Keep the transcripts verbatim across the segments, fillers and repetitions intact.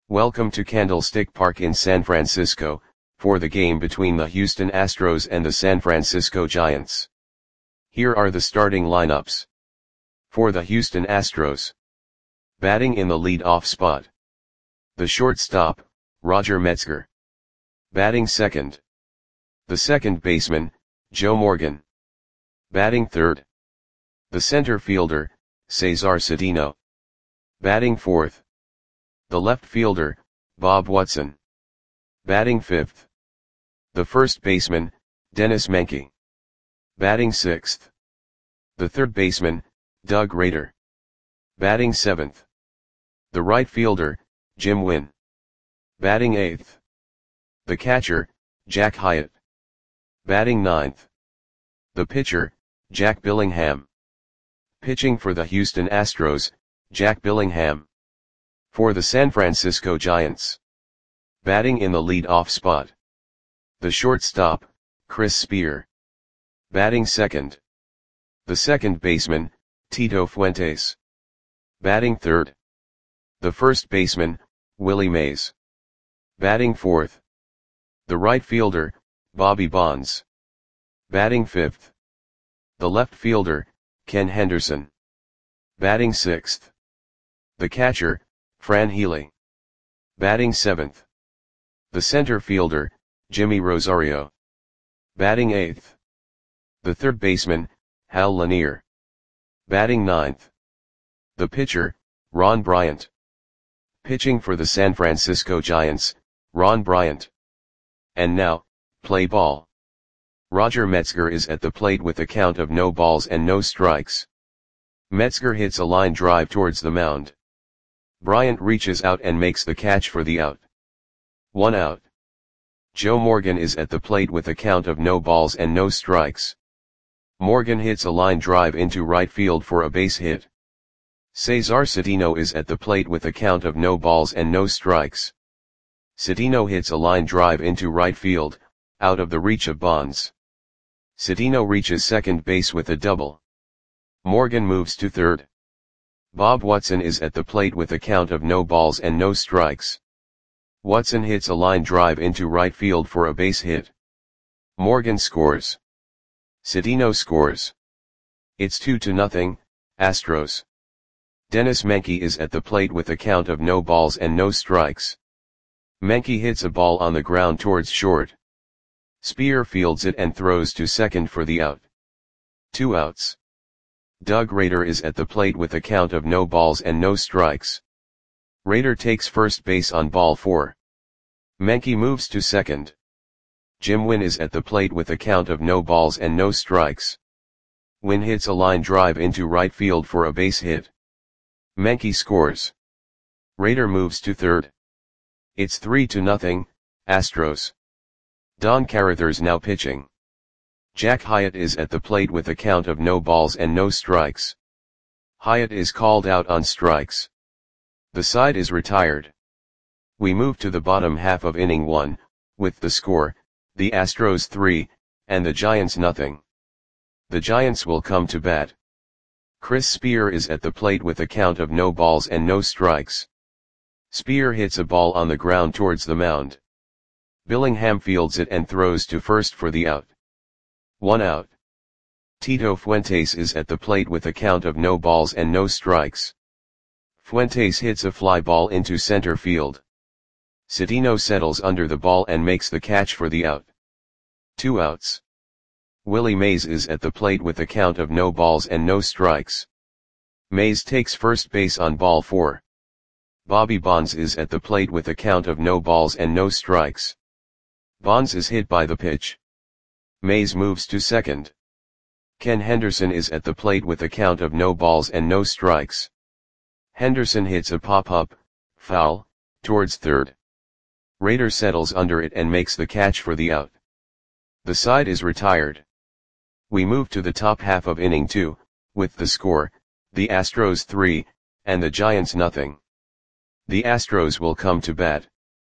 Welcome to Candlestick Park in San Francisco, for the game between the Houston Astros and the San Francisco Giants. Here are the starting lineups. For the Houston Astros. Batting in the lead-off spot. The shortstop, Roger Metzger. Batting second. The second baseman, Joe Morgan. Batting third. The center fielder, Cesar Cedeno. Batting fourth. The left fielder, Bob Watson. Batting fifth. The first baseman, Dennis Menke. Batting sixth. The third baseman, Doug Rader. Batting seventh. The right fielder, Jim Wynn. Batting eighth. The catcher, Jack Hyatt. Batting ninth. The pitcher, Jack Billingham. Pitching for the Houston Astros, Jack Billingham. For the San Francisco Giants. Batting in the lead-off spot. The shortstop, Chris Spear. Batting second. The second baseman, Tito Fuentes. Batting third. The first baseman, Willie Mays. Batting fourth. The right fielder, Bobby Bonds. Batting fifth. The left fielder, Ken Henderson. Batting sixth. The catcher, Fran Healy. Batting seventh. The center fielder, Jimmy Rosario. Batting eighth. The third baseman, Hal Lanier. Batting ninth. The pitcher, Ron Bryant. Pitching for the San Francisco Giants, Ron Bryant. And now, play ball. Roger Metzger is at the plate with a count of no balls and no strikes. Metzger hits a line drive towards the mound. Bryant reaches out and makes the catch for the out. One out. Joe Morgan is at the plate with a count of no balls and no strikes. Morgan hits a line drive into right field for a base hit. Cesar Cedeno is at the plate with a count of no balls and no strikes. Cedeno hits a line drive into right field, out of the reach of Bonds. Cedeno reaches second base with a double. Morgan moves to third. Bob Watson is at the plate with a count of no balls and no strikes. Watson hits a line drive into right field for a base hit. Morgan scores. Cedeno scores. It's two to nothing, Astros. Dennis Menke is at the plate with a count of no balls and no strikes. Menke hits a ball on the ground towards short. Spear fields it and throws to second for the out. Two outs. Doug Rader is at the plate with a count of no balls and no strikes. Rader takes first base on ball four. Menke moves to second. Jim Wynn is at the plate with a count of no balls and no strikes. Wynn hits a line drive into right field for a base hit. Menke scores. Rader moves to third. It's three to nothing, Astros. Don Carruthers now pitching. Jack Hyatt is at the plate with a count of no balls and no strikes. Hyatt is called out on strikes. The side is retired. We move to the bottom half of inning one, with the score, the Astros three, and the Giants nothing. The Giants will come to bat. Chris Spear is at the plate with a count of no balls and no strikes. Spear hits a ball on the ground towards the mound. Billingham fields it and throws to first for the out. One out. Tito Fuentes is at the plate with a count of no balls and no strikes. Fuentes hits a fly ball into center field. Cedeno settles under the ball and makes the catch for the out. Two outs. Willie Mays is at the plate with a count of no balls and no strikes. Mays takes first base on ball four. Bobby Bonds is at the plate with a count of no balls and no strikes. Bonds is hit by the pitch. Mays moves to second. Ken Henderson is at the plate with a count of no balls and no strikes. Henderson hits a pop-up, foul, towards third. Rader settles under it and makes the catch for the out. The side is retired. We move to the top half of inning two, with the score, the Astros three, and the Giants nothing. The Astros will come to bat.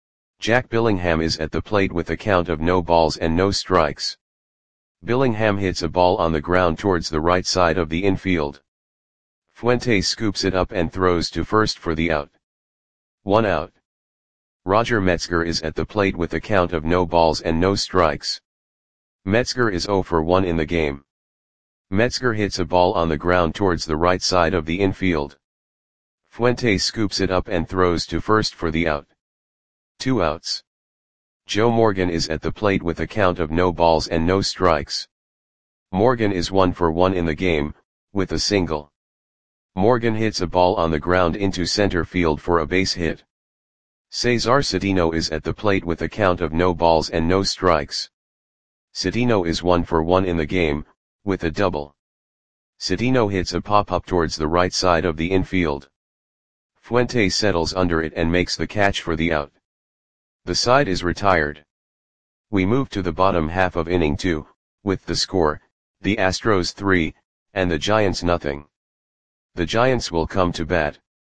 Jack Billingham is at the plate with a count of no balls and no strikes. Billingham hits a ball on the ground towards the right side of the infield. Fuentes scoops it up and throws to first for the out. One out. Roger Metzger is at the plate with a count of no balls and no strikes. Metzger is zero for one in the game. Metzger hits a ball on the ground towards the right side of the infield. Fuentes scoops it up and throws to first for the out. Two outs. Joe Morgan is at the plate with a count of no balls and no strikes. Morgan is one for one in the game, with a single. Morgan hits a ball on the ground into center field for a base hit. Cesar Citino is at the plate with a count of no balls and no strikes. Citino is one for one in the game, with a double. Citino hits a pop-up towards the right side of the infield. Fuentes settles under it and makes the catch for the out. The side is retired. We move to the bottom half of inning two, with the score, the Astros three, and the Giants nothing. The Giants will come to bat.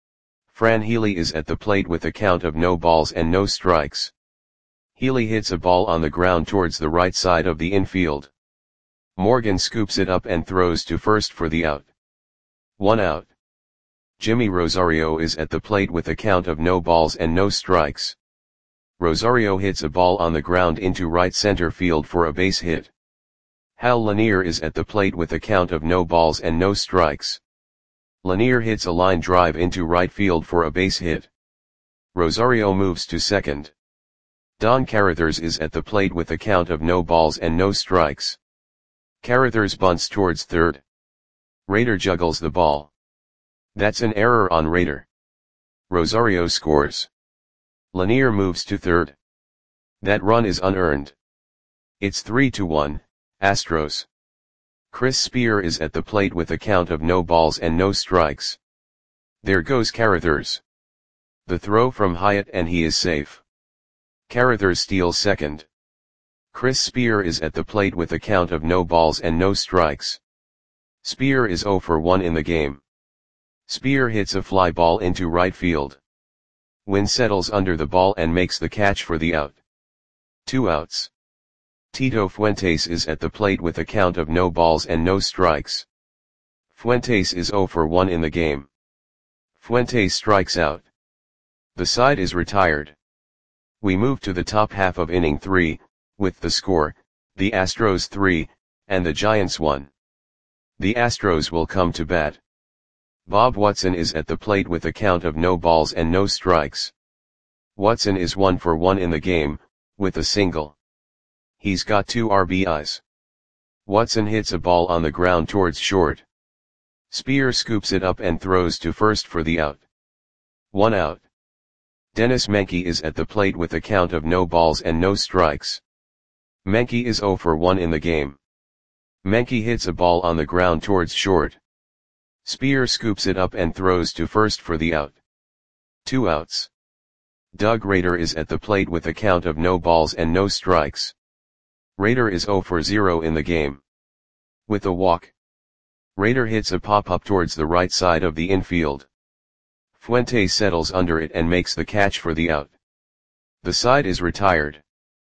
Fran Healy is at the plate with a count of no balls and no strikes. Healy hits a ball on the ground towards the right side of the infield. Morgan scoops it up and throws to first for the out. One out. Jimmy Rosario is at the plate with a count of no balls and no strikes. Rosario hits a ball on the ground into right center field for a base hit. Hal Lanier is at the plate with a count of no balls and no strikes. Lanier hits a line drive into right field for a base hit. Rosario moves to second. Don Carruthers is at the plate with a count of no balls and no strikes. Carruthers bunts towards third. Rader juggles the ball. That's an error on Rader. Rosario scores. Lanier moves to third. That run is unearned. It's three to one, Astros. Chris Spear is at the plate with a count of no balls and no strikes. There goes Carruthers. The throw from Hyatt and he is safe. Carruthers steals second. Chris Spear is at the plate with a count of no balls and no strikes. Spear is zero for one in the game. Spear hits a fly ball into right field. Wynn settles under the ball and makes the catch for the out. Two outs. Tito Fuentes is at the plate with a count of no balls and no strikes. Fuentes is zero for one in the game. Fuentes strikes out. The side is retired. We move to the top half of inning three, with the score, the Astros three, and the Giants one. The Astros will come to bat. Bob Watson is at the plate with a count of no balls and no strikes. Watson is one for one in the game, with a single. He's got two R B Is. Watson hits a ball on the ground towards short. Spear scoops it up and throws to first for the out. One out. Dennis Menke is at the plate with a count of no balls and no strikes. Menke is zero for one in the game. Menke hits a ball on the ground towards short. Spear scoops it up and throws to first for the out. Two outs. Doug Rader is at the plate with a count of no balls and no strikes. Rader is zero for zero in the game. With a walk. Rader hits a pop-up towards the right side of the infield. Fuentes settles under it and makes the catch for the out. The side is retired.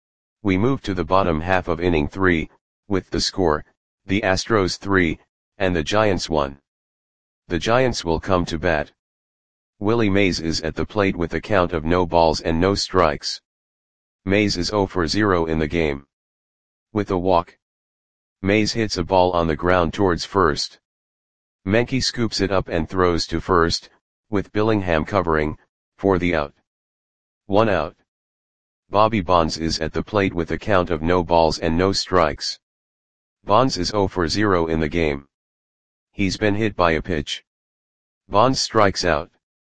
We move to the bottom half of inning three, with the score, the Astros three, and the Giants one. The Giants will come to bat. Willie Mays is at the plate with a count of no balls and no strikes. Mays is zero for zero in the game. With a walk. Mays hits a ball on the ground towards first. Menke scoops it up and throws to first, with Billingham covering, for the out. One out. Bobby Bonds is at the plate with a count of no balls and no strikes. Bonds is zero for zero in the game. He's been hit by a pitch. Bonds strikes out.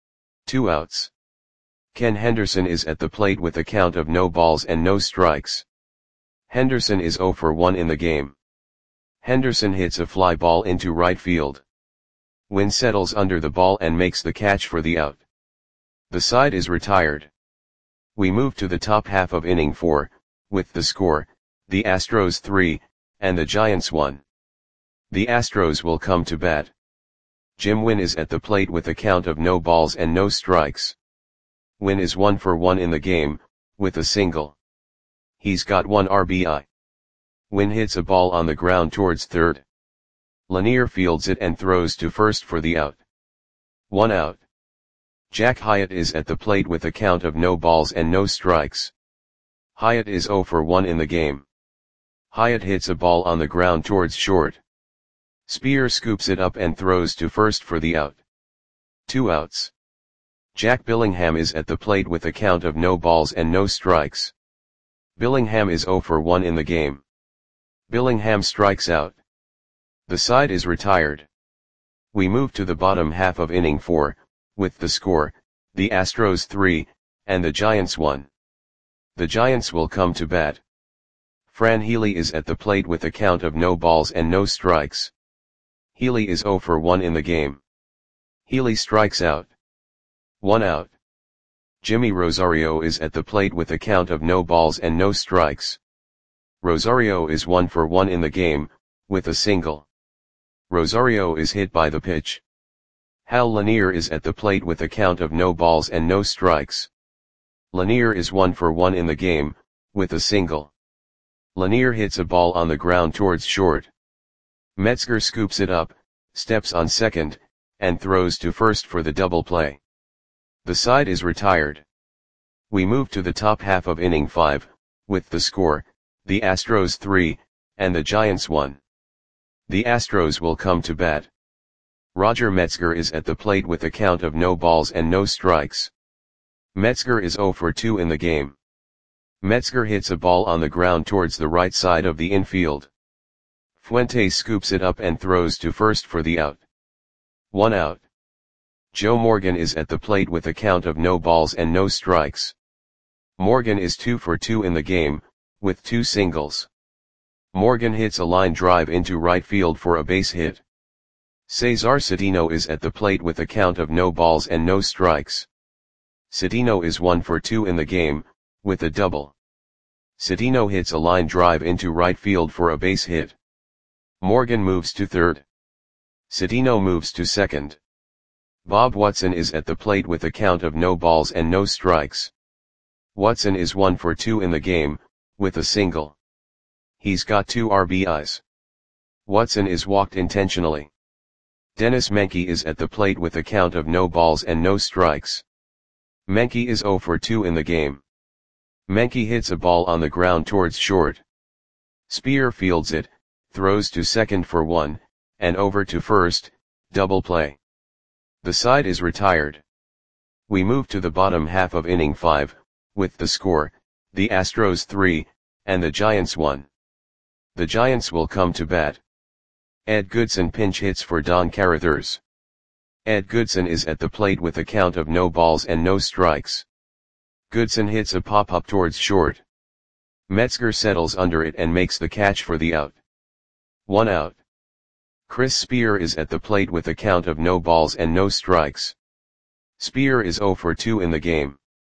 Two outs. Ken Henderson is at the plate with a count of no balls and no strikes. Henderson is zero for one in the game. Henderson hits a fly ball into right field. Wynn settles under the ball and makes the catch for the out. The side is retired. We move to the top half of inning four, with the score, the Astros three, and the Giants one. The Astros will come to bat. Jim Wynn is at the plate with a count of no balls and no strikes. Wynn is one for one in the game, with a single. He's got one R B I. Wynn hits a ball on the ground towards third. Lanier fields it and throws to first for the out. One out. Jack Hyatt is at the plate with a count of no balls and no strikes. Hyatt is zero for one in the game. Hyatt hits a ball on the ground towards short. Spear scoops it up and throws to first for the out. Two outs. Jack Billingham is at the plate with a count of no balls and no strikes. Billingham is zero for one in the game. Billingham strikes out. The side is retired. We move to the bottom half of inning four, with the score, the Astros three, and the Giants one. The Giants will come to bat. Fran Healy is at the plate with a count of no balls and no strikes. Healy is zero for one in the game. Healy strikes out. One out. Jimmy Rosario is at the plate with a count of no balls and no strikes. Rosario is one for one in the game, with a single. Rosario is hit by the pitch. Hal Lanier is at the plate with a count of no balls and no strikes. Lanier is one for one in the game, with a single. Lanier hits a ball on the ground towards short. Metzger scoops it up, steps on second, and throws to first for the double play. The side is retired. We move to the top half of inning five, with the score, the Astros three, and the Giants one. The Astros will come to bat. Roger Metzger is at the plate with a count of no balls and no strikes. Metzger is zero for two in the game. Metzger hits a ball on the ground towards the right side of the infield. Fuentes scoops it up and throws to first for the out. One out. Joe Morgan is at the plate with a count of no balls and no strikes. Morgan is two for two in the game, with two singles. Morgan hits a line drive into right field for a base hit. Cesar Cedeno is at the plate with a count of no balls and no strikes. Cedeno is one for two in the game, with a double. Cedeno hits a line drive into right field for a base hit. Morgan moves to third. Cedeno moves to second. Bob Watson is at the plate with a count of no balls and no strikes. Watson is one for two in the game, with a single. He's got two R B Is. Watson is walked intentionally. Dennis Menke is at the plate with a count of no balls and no strikes. Menke is zero for two in the game. Menke hits a ball on the ground towards short. Spear fields it, throws to second for one, and over to first, double play. The side is retired. We move to the bottom half of inning five, with the score, the Astros three, and the Giants one. The Giants will come to bat. Ed Goodson pinch hits for Don Carruthers. Ed Goodson is at the plate with a count of no balls and no strikes. Goodson hits a pop-up towards short. Metzger settles under it and makes the catch for the out. One out. Chris Spear is at the plate with a count of no balls and no strikes. Spear is zero for two in the game.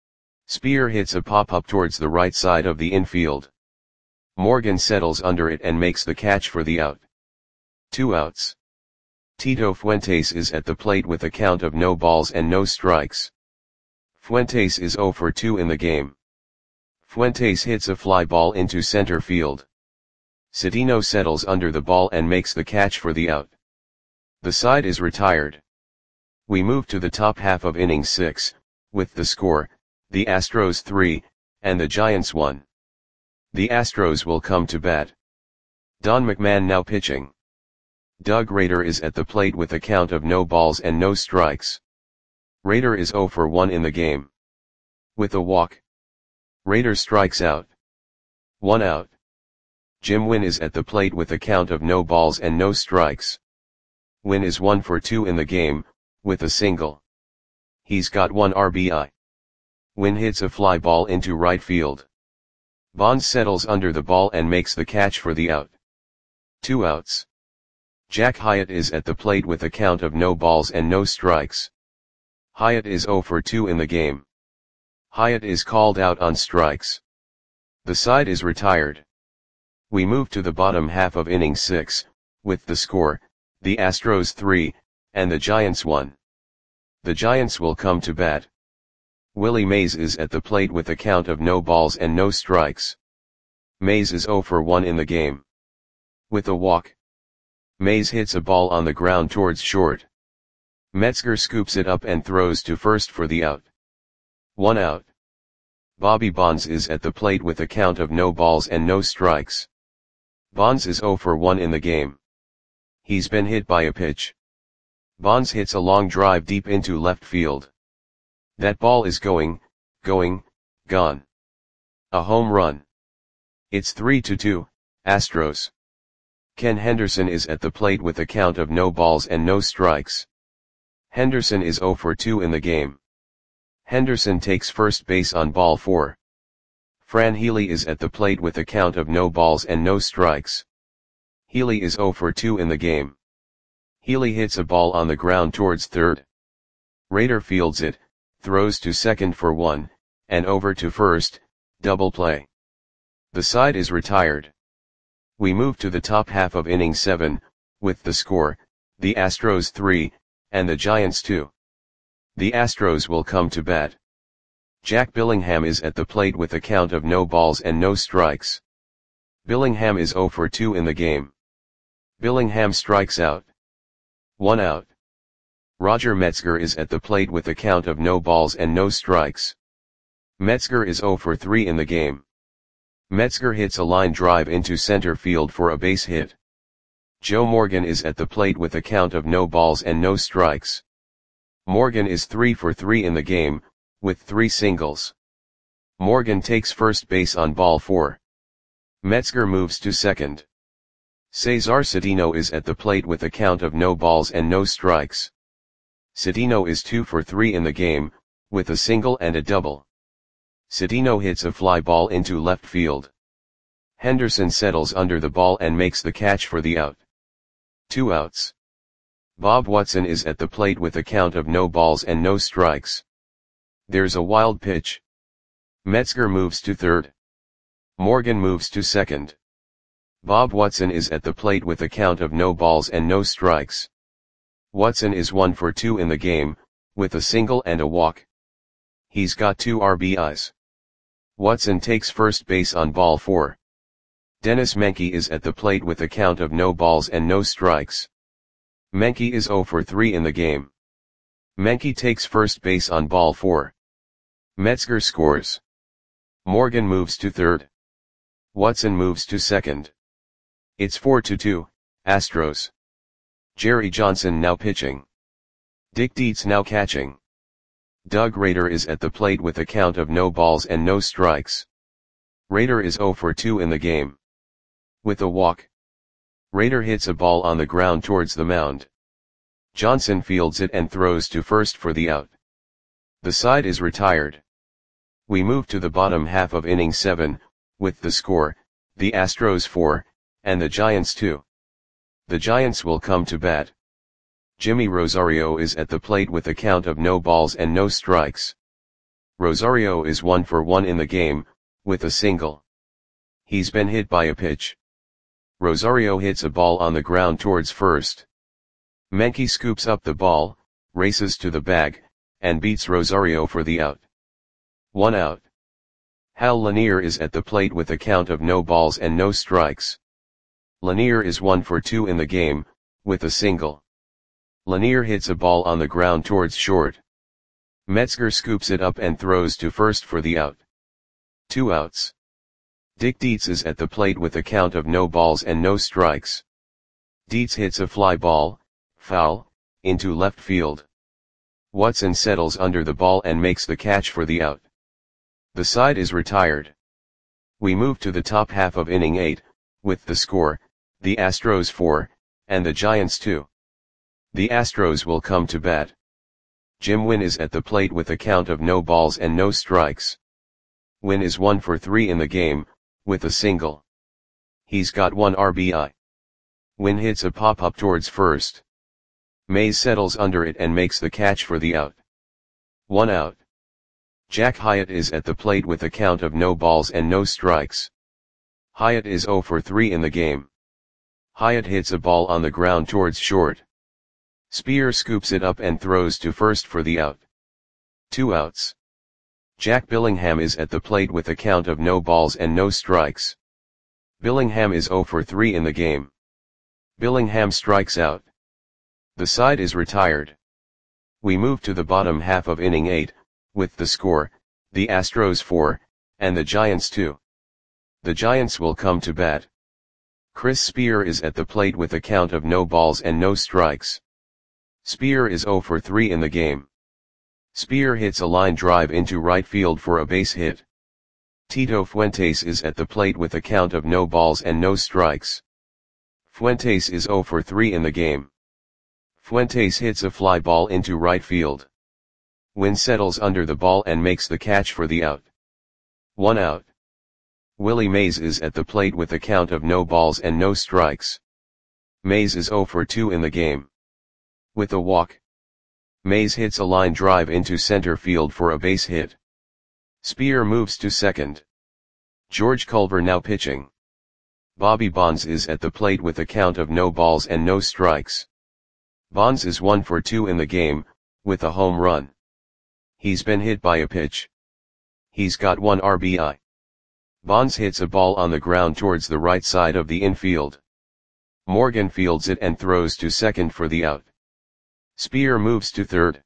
Spear hits a pop-up towards the right side of the infield. Morgan settles under it and makes the catch for the out. Two outs. Tito Fuentes is at the plate with a count of no balls and no strikes. Fuentes is zero for two in the game. Fuentes hits a fly ball into center field. Cedeno settles under the ball and makes the catch for the out. The side is retired. We move to the top half of inning six, with the score, the Astros three, and the Giants one. The Astros will come to bat. Don McMahon now pitching. Doug Rader is at the plate with a count of no balls and no strikes. Rader is zero for one in the game. With a walk. Rader strikes out. One out. Jim Wynn is at the plate with a count of no balls and no strikes. Wynn is one for two in the game, with a single. He's got one R B I. Wynn hits a fly ball into right field. Bonds settles under the ball and makes the catch for the out. Two outs. Jack Hyatt is at the plate with a count of no balls and no strikes. Hyatt is zero for two in the game. Hyatt is called out on strikes. The side is retired. We move to the bottom half of inning six, with the score, the Astros three, and the Giants one. The Giants will come to bat. Willie Mays is at the plate with a count of no balls and no strikes. Mays is zero for one in the game. With a walk. Mays hits a ball on the ground towards short. Metzger scoops it up and throws to first for the out. One out. Bobby Bonds is at the plate with a count of no balls and no strikes. Bonds is oh for one in the game. He's been hit by a pitch. Bonds hits a long drive deep into left field. That ball is going, going, gone. A home run. It's three to two, Astros. Ken Henderson is at the plate with a count of no balls and no strikes. Henderson is oh for two in the game. Henderson takes first base on ball four. Fran Healy is at the plate with a count of no balls and no strikes. Healy is oh for two in the game. Healy hits a ball on the ground towards third. Rader fields it, throws to second for one, and over to first, double play. The side is retired. We move to the top half of inning seven, with the score, the Astros three, and the Giants two. The Astros will come to bat. Jack Billingham is at the plate with a count of no balls and no strikes. Billingham is oh for two in the game. Billingham strikes out. One out. Roger Metzger is at the plate with a count of no balls and no strikes. Metzger is oh for three in the game. Metzger hits a line drive into center field for a base hit. Joe Morgan is at the plate with a count of no balls and no strikes. Morgan is three for three in the game, with three singles. Morgan takes first base on ball four. Metzger moves to second. Cesar Cedeno is at the plate with a count of no balls and no strikes. Cedeno is two for three in the game, with a single and a double. Cedeno hits a fly ball into left field. Henderson settles under the ball and makes the catch for the out. Two outs. Bob Watson is at the plate with a count of no balls and no strikes. There's a wild pitch. Metzger moves to third. Morgan moves to second. Bob Watson is at the plate with a count of no balls and no strikes. Watson is one for two in the game, with a single and a walk. He's got two R B Is. Watson takes first base on ball four. Dennis Menke is at the plate with a count of no balls and no strikes. Menke is oh for three in the game. Menke takes first base on ball four. Metzger scores. Morgan moves to third. Watson moves to second. It's four to two, Astros. Jerry Johnson now pitching. Dick Dietz now catching. Doug Rader is at the plate with a count of no balls and no strikes. Rader is oh for two in the game. With a walk. Rader hits a ball on the ground towards the mound. Johnson fields it and throws to first for the out. The side is retired. We move to the bottom half of inning seven, with the score, the Astros four, and the Giants two. The Giants will come to bat. Jimmy Rosario is at the plate with a count of no balls and no strikes. Rosario is one for one in the game, with a single. He's been hit by a pitch. Rosario hits a ball on the ground towards first. Menke scoops up the ball, races to the bag, and beats Rosario for the out. One out. Hal Lanier is at the plate with a count of no balls and no strikes. Lanier is one for two in the game, with a single. Lanier hits a ball on the ground towards short. Metzger scoops it up and throws to first for the out. Two outs. Dick Dietz is at the plate with a count of no balls and no strikes. Dietz hits a fly ball, foul, into left field. Watson settles under the ball and makes the catch for the out. The side is retired. We move to the top half of inning eight, with the score, the Astros four, and the Giants two. The Astros will come to bat. Jim Wynn is at the plate with a count of no balls and no strikes. Wynn is one for three in the game, with a single. He's got one R B I. Wynn hits a pop-up towards first. Mays settles under it and makes the catch for the out. One out. Jack Hyatt is at the plate with a count of no balls and no strikes. Hyatt is oh for three in the game. Hyatt hits a ball on the ground towards short. Spear scoops it up and throws to first for the out. Two outs. Jack Billingham is at the plate with a count of no balls and no strikes. Billingham is oh for three in the game. Billingham strikes out. The side is retired. We move to the bottom half of inning eight, with the score, the Astros four, and the Giants two. The Giants will come to bat. Chris Spear is at the plate with a count of no balls and no strikes. Spear is oh for three in the game. Spear hits a line drive into right field for a base hit. Tito Fuentes is at the plate with a count of no balls and no strikes. Fuentes is oh for three in the game. Fuentes hits a fly ball into right field. Wynn settles under the ball and makes the catch for the out. One out. Willie Mays is at the plate with a count of no balls and no strikes. Mays is oh for two in the game. With a walk, Mays hits a line drive into center field for a base hit. Spear moves to second. George Culver now pitching. Bobby Bonds is at the plate with a count of no balls and no strikes. Bonds is one for two in the game, with a home run. He's been hit by a pitch. He's got one R B I. Bonds hits a ball on the ground towards the right side of the infield. Morgan fields it and throws to second for the out. Spear moves to third.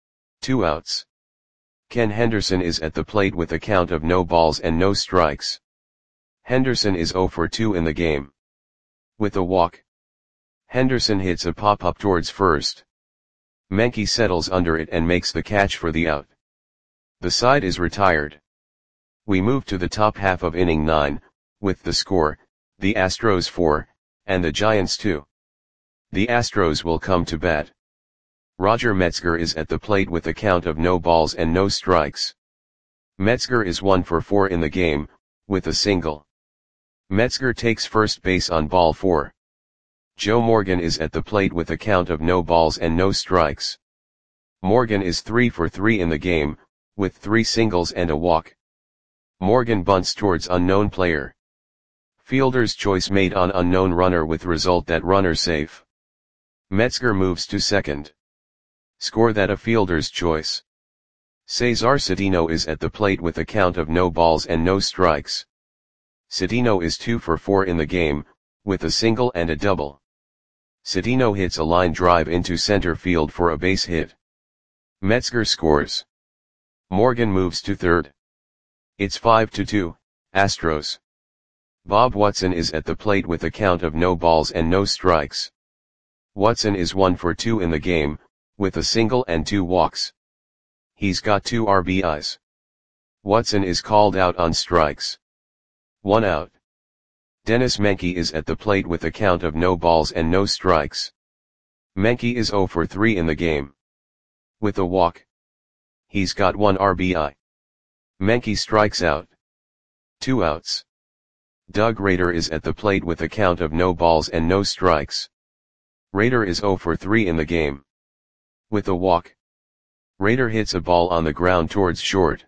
Two outs. Ken Henderson is at the plate with a count of no balls and no strikes. Henderson is oh for two in the game. With a walk, Henderson hits a pop-up towards first. Menke settles under it and makes the catch for the out. The side is retired. We move to the top half of inning nine, with the score, the Astros four, and the Giants two. The Astros will come to bat. Roger Metzger is at the plate with a count of no balls and no strikes. Metzger is one for four in the game, with a single. Metzger takes first base on ball four. Joe Morgan is at the plate with a count of no balls and no strikes. Morgan is three for three in the game, with three singles and a walk. Morgan bunts towards unknown player. Fielder's choice made on unknown runner with result that runner safe. Metzger moves to second. Score that a fielder's choice. Cesar Cedeno is at the plate with a count of no balls and no strikes. Cedeno is two for four in the game, with a single and a double. Cedeno hits a line drive into center field for a base hit. Metzger scores. Morgan moves to third. It's five to two, Astros. Bob Watson is at the plate with a count of no balls and no strikes. Watson is one for two in the game, with a single and two walks. He's got two R B Is. Watson is called out on strikes. One out. Dennis Menke is at the plate with a count of no balls and no strikes. Menke is oh for three in the game. With a walk, he's got one R B I. Menke strikes out. Two outs. Doug Rader is at the plate with a count of no balls and no strikes. Rader is oh for three in the game. With a walk, Rader hits a ball on the ground towards short.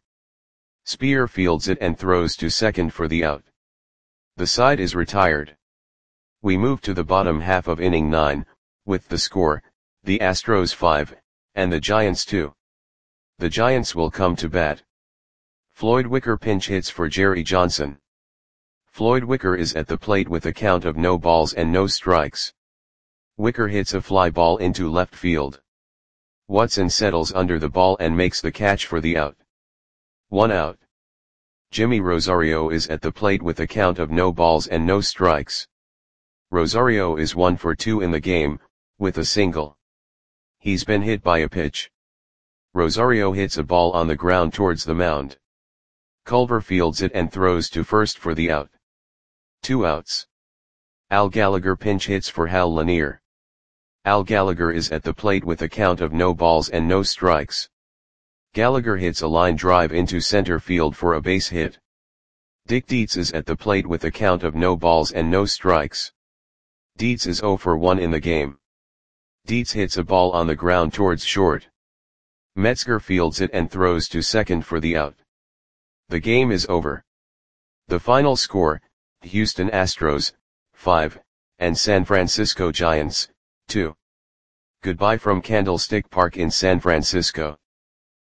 Spear fields it and throws to second for the out. The side is retired. We move to the bottom half of inning nine, with the score, the Astros five, and the Giants two. The Giants will come to bat. Floyd Wicker pinch hits for Jerry Johnson. Floyd Wicker is at the plate with a count of no balls and no strikes. Wicker hits a fly ball into left field. Watson settles under the ball and makes the catch for the out. One out. Jimmy Rosario is at the plate with a count of no balls and no strikes. Rosario is one for two in the game, with a single. He's been hit by a pitch. Rosario hits a ball on the ground towards the mound. Culver fields it and throws to first for the out. Two outs. Al Gallagher pinch hits for Hal Lanier. Al Gallagher is at the plate with a count of no balls and no strikes. Gallagher hits a line drive into center field for a base hit. Dick Dietz is at the plate with a count of no balls and no strikes. Dietz is oh for one in the game. Dietz hits a ball on the ground towards short. Metzger fields it and throws to second for the out. The game is over. The final score, Houston Astros, five, and San Francisco Giants, two. Goodbye from Candlestick Park in San Francisco.